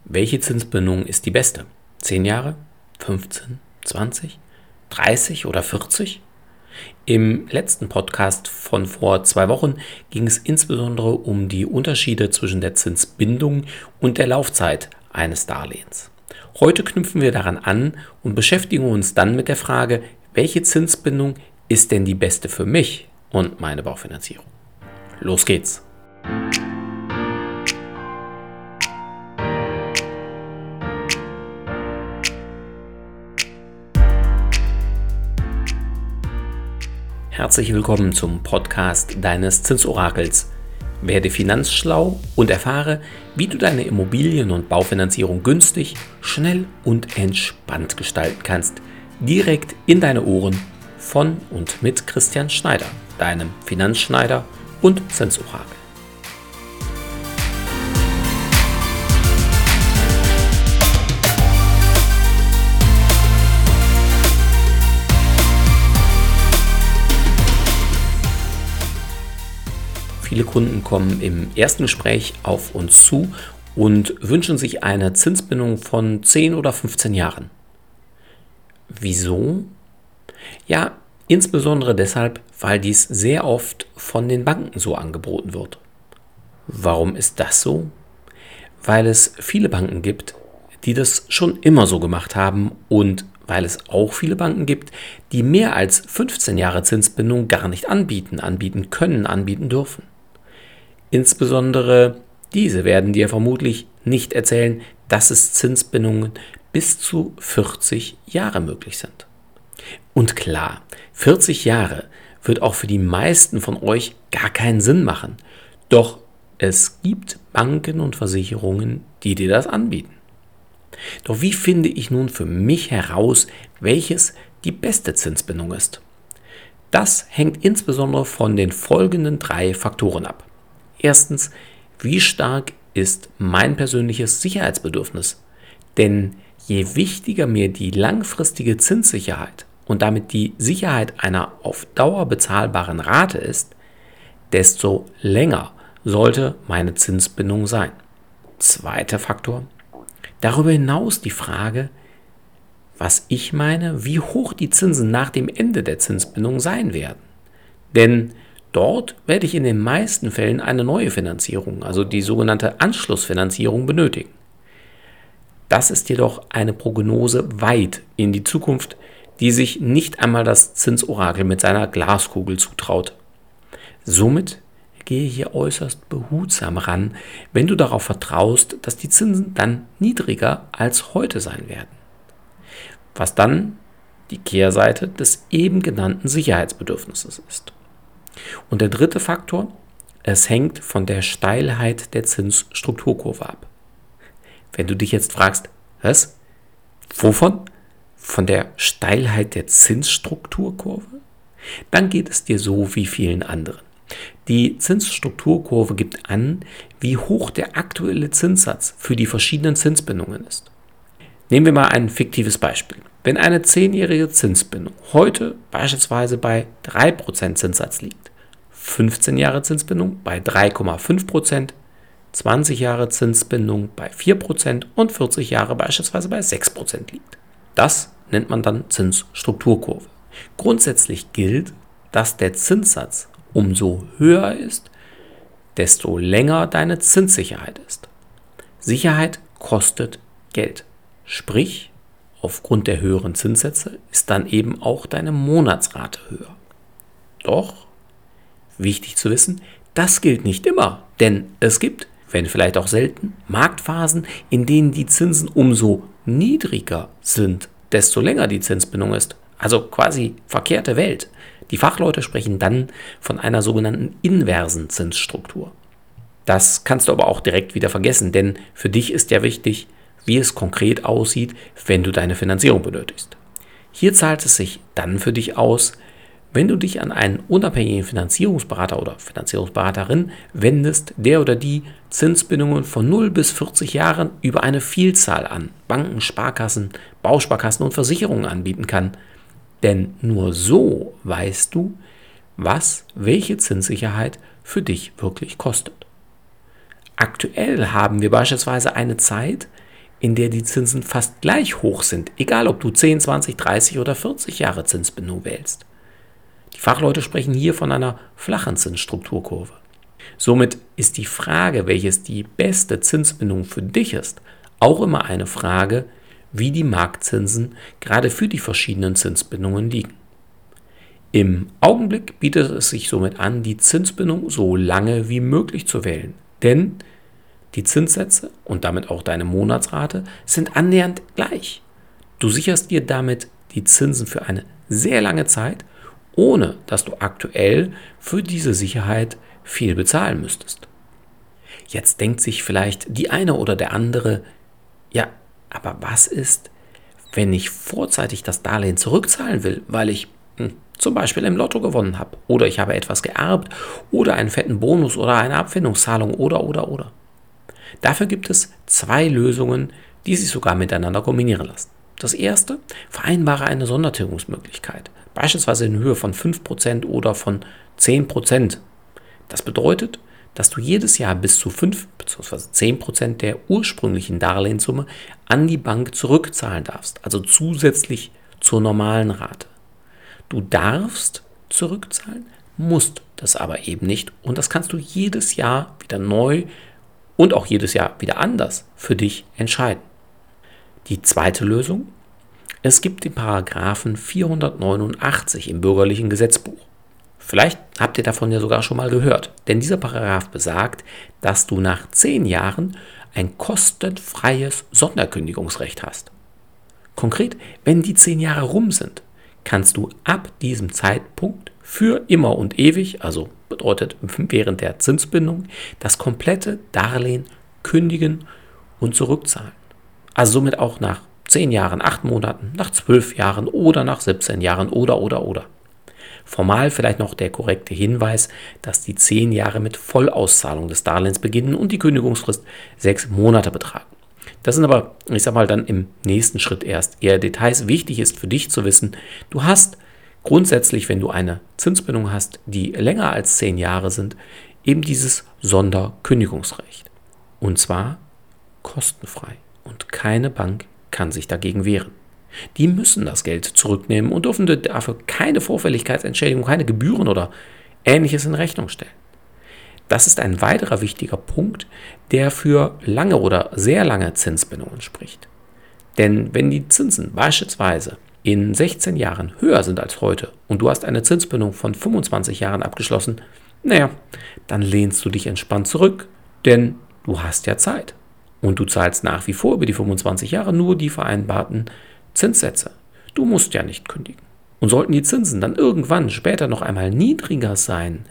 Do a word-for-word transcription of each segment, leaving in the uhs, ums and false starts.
Welche Zinsbindung ist die beste? zehn Jahre, fünfzehn, zwanzig, dreißig oder vierzig? Im letzten Podcast von vor zwei Wochen ging es insbesondere um die Unterschiede zwischen der Zinsbindung und der Laufzeit eines Darlehens. Heute knüpfen wir daran an und beschäftigen uns dann mit der Frage, welche Zinsbindung ist denn die beste für mich und meine Baufinanzierung? Los geht's! Herzlich willkommen zum Podcast deines Zinsorakels. Werde finanzschlau und erfahre, wie du deine Immobilien- und Baufinanzierung günstig, schnell und entspannt gestalten kannst. Direkt in deine Ohren von und mit Christian Schneider, deinem Finanzschneider und Zinsorakel. Viele Kunden kommen im ersten Gespräch auf uns zu und wünschen sich eine Zinsbindung von zehn oder fünfzehn Jahren. Wieso? Ja, insbesondere deshalb, weil dies sehr oft von den Banken so angeboten wird. Warum ist das so? Weil es viele Banken gibt, die das schon immer so gemacht haben und weil es auch viele Banken gibt, die mehr als fünfzehn Jahre Zinsbindung gar nicht anbieten, anbieten können, anbieten dürfen. Insbesondere diese werden dir vermutlich nicht erzählen, dass es Zinsbindungen bis zu vierzig Jahre möglich sind. Und klar, vierzig Jahre wird auch für die meisten von euch gar keinen Sinn machen. Doch es gibt Banken und Versicherungen, die dir das anbieten. Doch wie finde ich nun für mich heraus, welches die beste Zinsbindung ist? Das hängt insbesondere von den folgenden drei Faktoren ab. Erstens, wie stark ist mein persönliches Sicherheitsbedürfnis? Denn je wichtiger mir die langfristige Zinssicherheit und damit die Sicherheit einer auf Dauer bezahlbaren Rate ist, desto länger sollte meine Zinsbindung sein. Zweiter Faktor, darüber hinaus die Frage, was ich meine, wie hoch die Zinsen nach dem Ende der Zinsbindung sein werden. Denn dort werde ich in den meisten Fällen eine neue Finanzierung, also die sogenannte Anschlussfinanzierung, benötigen. Das ist jedoch eine Prognose weit in die Zukunft, die sich nicht einmal das Zinsorakel mit seiner Glaskugel zutraut. Somit gehe hier äußerst behutsam ran, wenn du darauf vertraust, dass die Zinsen dann niedriger als heute sein werden. Was dann die Kehrseite des eben genannten Sicherheitsbedürfnisses ist. Und der dritte Faktor, es hängt von der Steilheit der Zinsstrukturkurve ab. Wenn du dich jetzt fragst, was? Wovon? Von der Steilheit der Zinsstrukturkurve? Dann geht es dir so wie vielen anderen. Die Zinsstrukturkurve gibt an, wie hoch der aktuelle Zinssatz für die verschiedenen Zinsbindungen ist. Nehmen wir mal ein fiktives Beispiel. Wenn eine zehnjährige Zinsbindung heute beispielsweise bei drei Prozent Zinssatz liegt, fünfzehn Jahre Zinsbindung bei drei Komma fünf Prozent, zwanzig Jahre Zinsbindung bei vier Prozent und vierzig Jahre beispielsweise bei sechs Prozent liegt. Das nennt man dann Zinsstrukturkurve. Grundsätzlich gilt, dass der Zinssatz umso höher ist, desto länger deine Zinssicherheit ist. Sicherheit kostet Geld. Sprich, aufgrund der höheren Zinssätze ist dann eben auch deine Monatsrate höher. Doch, wichtig zu wissen, das gilt nicht immer, denn es gibt, wenn vielleicht auch selten, Marktphasen, in denen die Zinsen umso niedriger sind, desto länger die Zinsbindung ist. Also quasi verkehrte Welt. Die Fachleute sprechen dann von einer sogenannten inversen Zinsstruktur. Das kannst du aber auch direkt wieder vergessen, denn für dich ist ja wichtig, wie es konkret aussieht, wenn du deine Finanzierung benötigst. Hier zahlt es sich dann für dich aus, wenn du dich an einen unabhängigen Finanzierungsberater oder Finanzierungsberaterin wendest, der oder die Zinsbindungen von null bis vierzig Jahren über eine Vielzahl an Banken, Sparkassen, Bausparkassen und Versicherungen anbieten kann. Denn nur so weißt du, was welche Zinssicherheit für dich wirklich kostet. Aktuell haben wir beispielsweise eine Zeit, in der die Zinsen fast gleich hoch sind, egal ob du zehn, zwanzig, dreißig oder vierzig Jahre Zinsbindung wählst. Die Fachleute sprechen hier von einer flachen Zinsstrukturkurve. Somit ist die Frage, welches die beste Zinsbindung für dich ist, auch immer eine Frage, wie die Marktzinsen gerade für die verschiedenen Zinsbindungen liegen. Im Augenblick bietet es sich somit an, die Zinsbindung so lange wie möglich zu wählen, denn die Zinssätze und damit auch deine Monatsrate sind annähernd gleich. Du sicherst dir damit die Zinsen für eine sehr lange Zeit, ohne dass du aktuell für diese Sicherheit viel bezahlen müsstest. Jetzt denkt sich vielleicht die eine oder der andere, ja, aber was ist, wenn ich vorzeitig das Darlehen zurückzahlen will, weil ich hm, zum Beispiel im Lotto gewonnen habe oder ich habe etwas geerbt oder einen fetten Bonus oder eine Abfindungszahlung oder, oder, oder. Dafür gibt es zwei Lösungen, die sich sogar miteinander kombinieren lassen. Das erste, vereinbare eine Sondertilgungsmöglichkeit, beispielsweise in Höhe von fünf Prozent oder von zehn Prozent. Das bedeutet, dass du jedes Jahr bis zu fünf bzw. zehn Prozent der ursprünglichen Darlehenssumme an die Bank zurückzahlen darfst, also zusätzlich zur normalen Rate. Du darfst zurückzahlen, musst das aber eben nicht und das kannst du jedes Jahr wieder neu und auch jedes Jahr wieder anders für dich entscheiden. Die zweite Lösung: Es gibt den Paragraphen vierhundertneunundachtzig im Bürgerlichen Gesetzbuch. Vielleicht habt ihr davon ja sogar schon mal gehört, denn dieser Paragraph besagt, dass du nach zehn Jahren ein kostenfreies Sonderkündigungsrecht hast. Konkret, wenn die zehn Jahre rum sind, kannst du ab diesem Zeitpunkt für immer und ewig, also bedeutet während der Zinsbindung, das komplette Darlehen kündigen und zurückzahlen. Also somit auch nach zehn Jahren, acht Monaten, nach zwölf Jahren oder nach siebzehn Jahren oder, oder, oder. Formal vielleicht noch der korrekte Hinweis, dass die zehn Jahre mit Vollauszahlung des Darlehens beginnen und die Kündigungsfrist sechs Monate betragen. Das sind aber, ich sag mal, dann im nächsten Schritt erst eher Details. Wichtig ist für dich zu wissen, du hast grundsätzlich, wenn du eine Zinsbindung hast, die länger als zehn Jahre sind, eben dieses Sonderkündigungsrecht. Und zwar kostenfrei. Und keine Bank kann sich dagegen wehren. Die müssen das Geld zurücknehmen und dürfen dafür keine Vorfälligkeitsentschädigung, keine Gebühren oder Ähnliches in Rechnung stellen. Das ist ein weiterer wichtiger Punkt, der für lange oder sehr lange Zinsbindungen spricht. Denn wenn die Zinsen beispielsweise in sechzehn Jahren höher sind als heute und du hast eine Zinsbindung von fünfundzwanzig Jahren abgeschlossen, naja, dann lehnst du dich entspannt zurück, denn du hast ja Zeit. Und du zahlst nach wie vor über die fünfundzwanzig Jahre nur die vereinbarten Zinssätze. Du musst ja nicht kündigen. Und sollten die Zinsen dann irgendwann später noch einmal niedriger sein,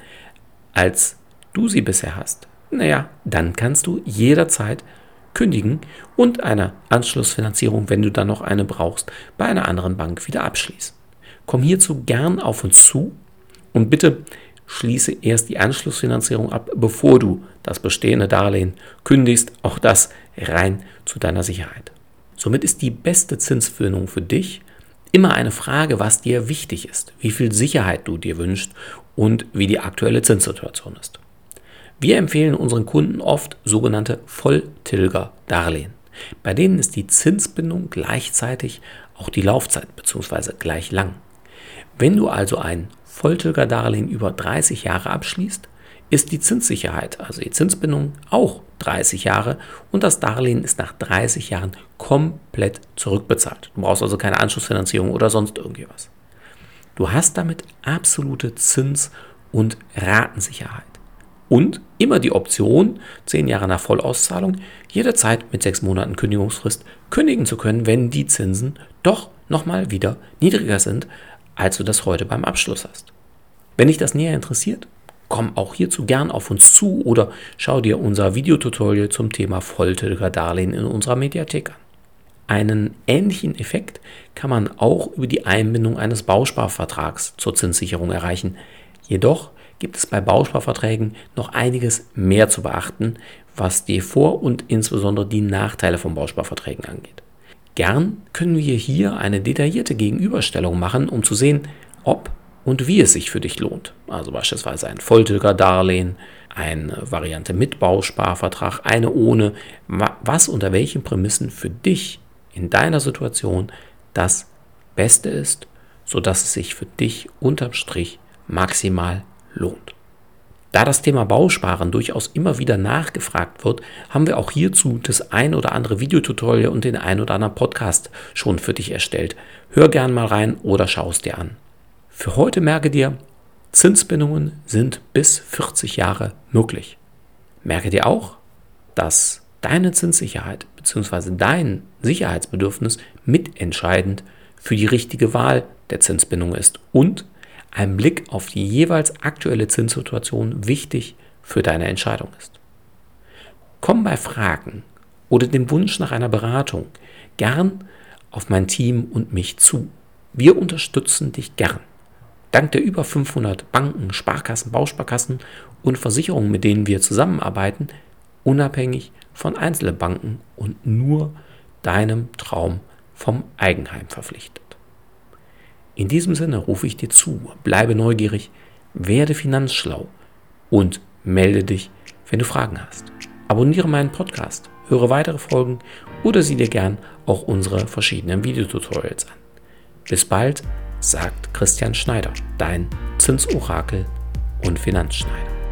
als du sie bisher hast, naja, dann kannst du jederzeit kündigen und eine Anschlussfinanzierung, wenn du dann noch eine brauchst, bei einer anderen Bank wieder abschließen. Komm hierzu gern auf uns zu und bitte schließe erst die Anschlussfinanzierung ab, bevor du das bestehende Darlehen kündigst, auch das rein zu deiner Sicherheit. Somit ist die beste Zinsbindung für dich immer eine Frage, was dir wichtig ist, wie viel Sicherheit du dir wünschst und wie die aktuelle Zinssituation ist. Wir empfehlen unseren Kunden oft sogenannte Volltilger-Darlehen. Bei denen ist die Zinsbindung gleichzeitig auch die Laufzeit bzw. gleich lang. Wenn du also ein Volltilger-Darlehen über dreißig Jahre abschließt, ist die Zinssicherheit, also die Zinsbindung, auch dreißig Jahre und das Darlehen ist nach dreißig Jahren komplett zurückbezahlt. Du brauchst also keine Anschlussfinanzierung oder sonst irgendwas. Du hast damit absolute Zins- und Ratensicherheit. Und immer die Option, zehn Jahre nach Vollauszahlung, jederzeit mit sechs Monaten Kündigungsfrist kündigen zu können, wenn die Zinsen doch nochmal wieder niedriger sind, als du das heute beim Abschluss hast. Wenn dich das näher interessiert, komm auch hierzu gern auf uns zu oder schau dir unser Videotutorial zum Thema Volltilger-Darlehen in unserer Mediathek an. Einen ähnlichen Effekt kann man auch über die Einbindung eines Bausparvertrags zur Zinssicherung erreichen. Jedoch gibt es bei Bausparverträgen noch einiges mehr zu beachten, was die Vor- und insbesondere die Nachteile von Bausparverträgen angeht. Gern können wir hier eine detaillierte Gegenüberstellung machen, um zu sehen, ob und wie es sich für dich lohnt. Also beispielsweise ein Volltilger-Darlehen, eine Variante mit Bausparvertrag, eine ohne, was unter welchen Prämissen für dich in deiner Situation das Beste ist, sodass es sich für dich unterm Strich maximal lohnt. Da das Thema Bausparen durchaus immer wieder nachgefragt wird, haben wir auch hierzu das ein oder andere Videotutorial und den ein oder anderen Podcast schon für dich erstellt. Hör gern mal rein oder schau es dir an. Für heute merke dir, Zinsbindungen sind bis vierzig Jahre möglich. Merke dir auch, dass deine Zinssicherheit bzw. dein Sicherheitsbedürfnis mitentscheidend für die richtige Wahl der Zinsbindung ist und ein Blick auf die jeweils aktuelle Zinssituation wichtig für deine Entscheidung ist. Komm bei Fragen oder dem Wunsch nach einer Beratung gern auf mein Team und mich zu. Wir unterstützen dich gern. Dank der über fünfhundert Banken, Sparkassen, Bausparkassen und Versicherungen, mit denen wir zusammenarbeiten, unabhängig von einzelnen Banken und nur deinem Traum vom Eigenheim verpflichtet. In diesem Sinne rufe ich dir zu, bleibe neugierig, werde finanzschlau und melde dich, wenn du Fragen hast. Abonniere meinen Podcast, höre weitere Folgen oder sieh dir gern auch unsere verschiedenen Videotutorials an. Bis bald, sagt Christian Schneider, dein Zinsorakel und Finanzschneider.